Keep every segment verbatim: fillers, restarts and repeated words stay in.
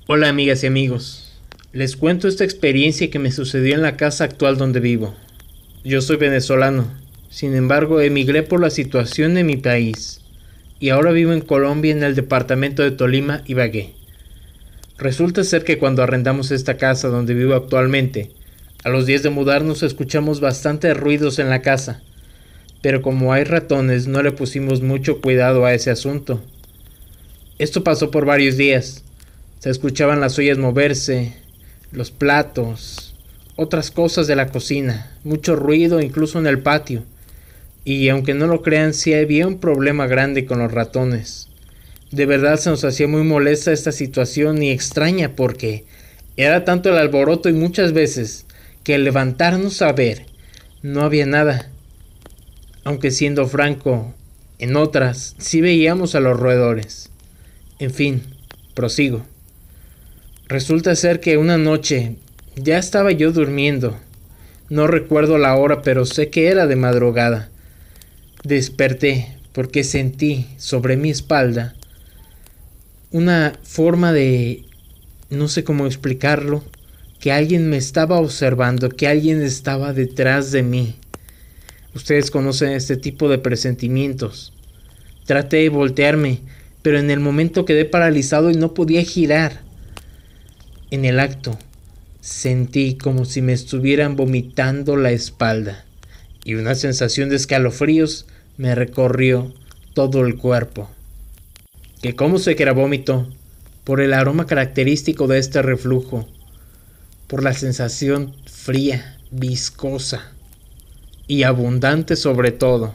Hola amigas y amigos, les cuento esta experiencia que me sucedió en la casa actual donde vivo. Yo soy venezolano, sin embargo emigré por la situación de mi país y ahora vivo en Colombia en el departamento de Tolima, Ibagué. Resulta ser que cuando arrendamos esta casa donde vivo actualmente, a los días de mudarnos escuchamos bastantes ruidos en la casa, pero como hay ratones no le pusimos mucho cuidado a ese asunto. Esto pasó por varios días. Se escuchaban las ollas moverse, los platos, otras cosas de la cocina, mucho ruido incluso en el patio. Y aunque no lo crean, sí había un problema grande con los ratones. De verdad se nos hacía muy molesta esta situación y extraña porque era tanto el alboroto y muchas veces que al levantarnos a ver no había nada. Aunque siendo franco, en otras sí veíamos a los roedores. En fin, prosigo. Resulta ser que una noche ya estaba yo durmiendo. No recuerdo la hora, pero sé que era de madrugada. Desperté porque sentí sobre mi espalda una forma de, no sé cómo explicarlo, que alguien me estaba observando, que alguien estaba detrás de mí. Ustedes conocen este tipo de presentimientos. Traté de voltearme, pero en el momento quedé paralizado y no podía girar. En el acto, sentí como si me estuvieran vomitando la espalda y una sensación de escalofríos me recorrió todo el cuerpo. ¿Que cómo sé que era vómito? Por el aroma característico de este reflujo, por la sensación fría, viscosa y abundante sobre todo.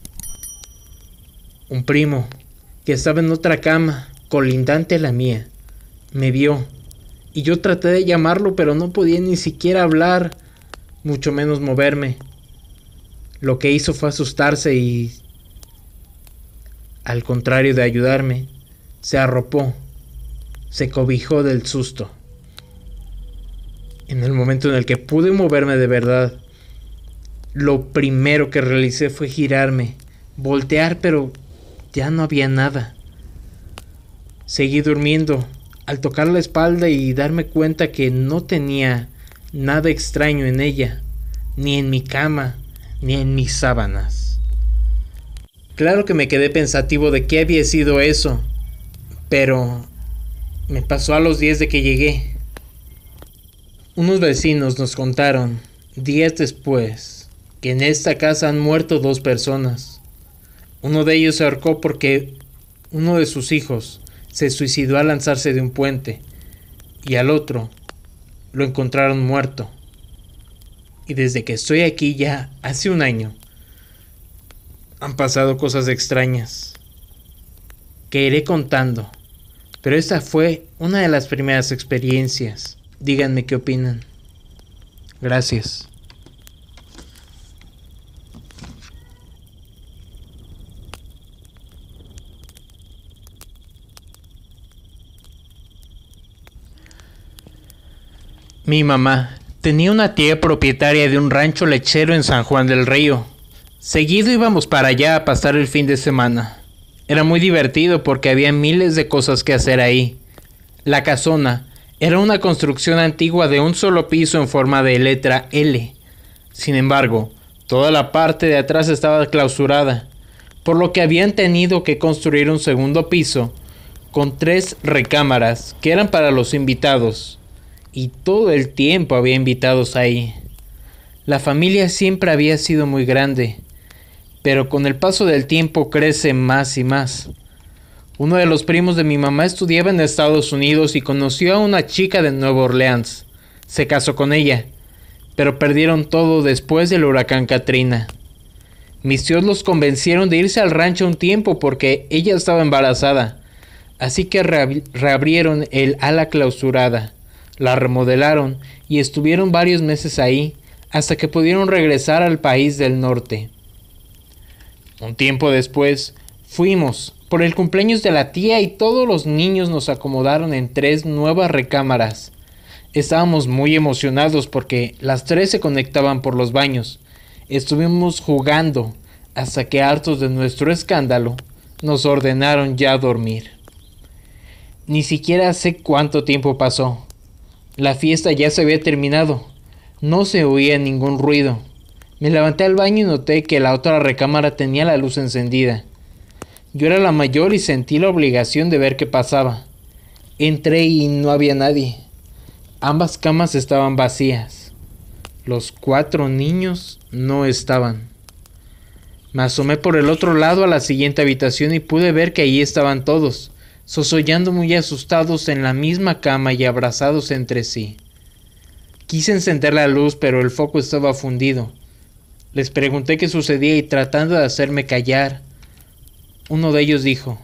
Un primo, que estaba en otra cama, colindante a la mía, me vio. Y yo traté de llamarlo, pero no podía ni siquiera hablar, mucho menos moverme. Lo que hizo fue asustarse y, al contrario de ayudarme, se arropó, se cobijó del susto. En el momento en el que pude moverme de verdad, lo primero que realicé fue girarme, voltear, pero ya no había nada. Seguí durmiendo. Al tocar la espalda y darme cuenta que no tenía nada extraño en ella, ni en mi cama, ni en mis sábanas. Claro que me quedé pensativo de qué había sido eso, pero me pasó a los días de que llegué. Unos vecinos nos contaron, días después, que en esta casa han muerto dos personas. Uno de ellos se ahorcó porque uno de sus hijos se suicidó al lanzarse de un puente, y al otro lo encontraron muerto. Y desde que estoy aquí ya hace un año, han pasado cosas extrañas que iré contando, pero esta fue una de las primeras experiencias. Díganme qué opinan. Gracias. Mi mamá tenía una tía propietaria de un rancho lechero en San Juan del Río. Seguido íbamos para allá a pasar el fin de semana. Era muy divertido porque había miles de cosas que hacer ahí. La casona era una construcción antigua de un solo piso en forma de letra L. Sin embargo, toda la parte de atrás estaba clausurada, por lo que habían tenido que construir un segundo piso con tres recámaras que eran para los invitados. Y todo el tiempo había invitados ahí. La familia siempre había sido muy grande, pero con el paso del tiempo crece más y más. Uno de los primos de mi mamá estudiaba en Estados Unidos y conoció a una chica de Nueva Orleans. Se casó con ella, pero perdieron todo después del huracán Katrina. Mis tíos los convencieron de irse al rancho un tiempo porque ella estaba embarazada, así que reabrieron el ala clausurada. La remodelaron y estuvieron varios meses ahí hasta que pudieron regresar al país del norte. Un tiempo después fuimos por el cumpleaños de la tía y todos los niños nos acomodaron en tres nuevas recámaras. Estábamos muy emocionados porque las tres se conectaban por los baños. Estuvimos jugando hasta que, hartos de nuestro escándalo, nos ordenaron ya dormir. Ni siquiera sé cuánto tiempo pasó. La fiesta ya se había terminado. No se oía ningún ruido. Me levanté al baño y noté que la otra recámara tenía la luz encendida. Yo era la mayor y sentí la obligación de ver qué pasaba. Entré y no había nadie. Ambas camas estaban vacías. Los cuatro niños no estaban. Me asomé por el otro lado a la siguiente habitación y pude ver que allí estaban todos, sosollando muy asustados en la misma cama y abrazados entre sí. Quise encender la luz, pero el foco estaba fundido. Les pregunté qué sucedía y tratando de hacerme callar, uno de ellos dijo: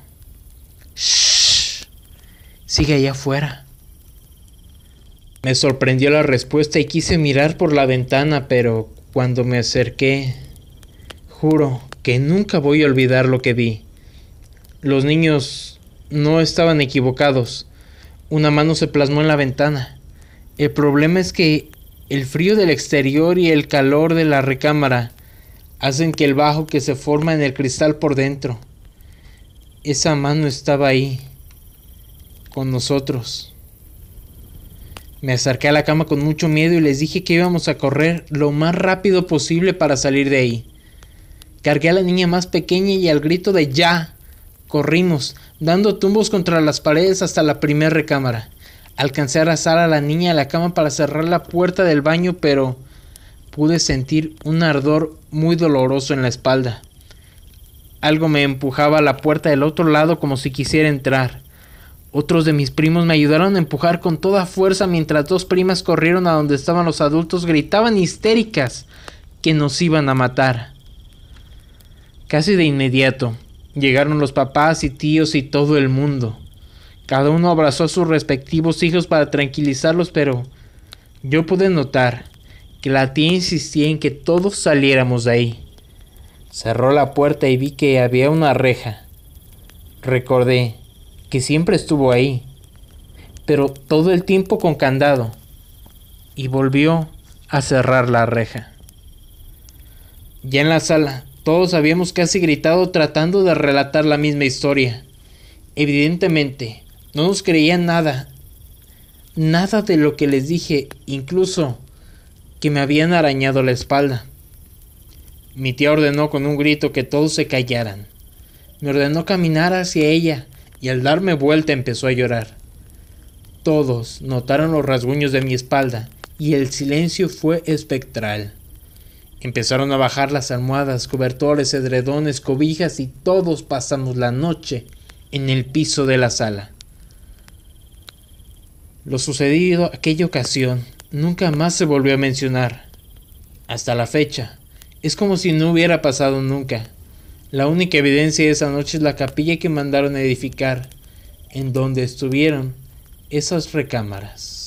«Shh, sigue allá afuera». Me sorprendió la respuesta y quise mirar por la ventana, pero cuando me acerqué, juro que nunca voy a olvidar lo que vi. Los niños no estaban equivocados. Una mano se plasmó en la ventana. El problema es que el frío del exterior y el calor de la recámara hacen que el bajo que se forma en el cristal por dentro. Esa mano estaba ahí, con nosotros. Me acerqué a la cama con mucho miedo y les dije que íbamos a correr lo más rápido posible para salir de ahí. Cargué a la niña más pequeña y al grito de ¡ya!, corrimos, dando tumbos contra las paredes hasta la primera recámara. Alcancé a arrastrar a la niña a la cama para cerrar la puerta del baño, pero pude sentir un ardor muy doloroso en la espalda. Algo me empujaba a la puerta del otro lado como si quisiera entrar. Otros de mis primos me ayudaron a empujar con toda fuerza mientras dos primas corrieron a donde estaban los adultos, gritaban histéricas que nos iban a matar. Casi de inmediato llegaron los papás y tíos y todo el mundo. Cada uno abrazó a sus respectivos hijos para tranquilizarlos, pero yo pude notar que la tía insistía en que todos saliéramos de ahí. Cerró la puerta y vi que había una reja. Recordé que siempre estuvo ahí, pero todo el tiempo con candado, y volvió a cerrar la reja. Ya en la sala, todos habíamos casi gritado tratando de relatar la misma historia. Evidentemente, no nos creían nada, nada de lo que les dije, incluso que me habían arañado la espalda. Mi tía ordenó con un grito que todos se callaran. Me ordenó caminar hacia ella y al darme vuelta empezó a llorar. Todos notaron los rasguños de mi espalda y el silencio fue espectral. Empezaron a bajar las almohadas, cobertores, edredones, cobijas y todos pasamos la noche en el piso de la sala. Lo sucedido aquella ocasión nunca más se volvió a mencionar. Hasta la fecha, es como si no hubiera pasado nunca. La única evidencia de esa noche es la capilla que mandaron a edificar, en donde estuvieron esas recámaras.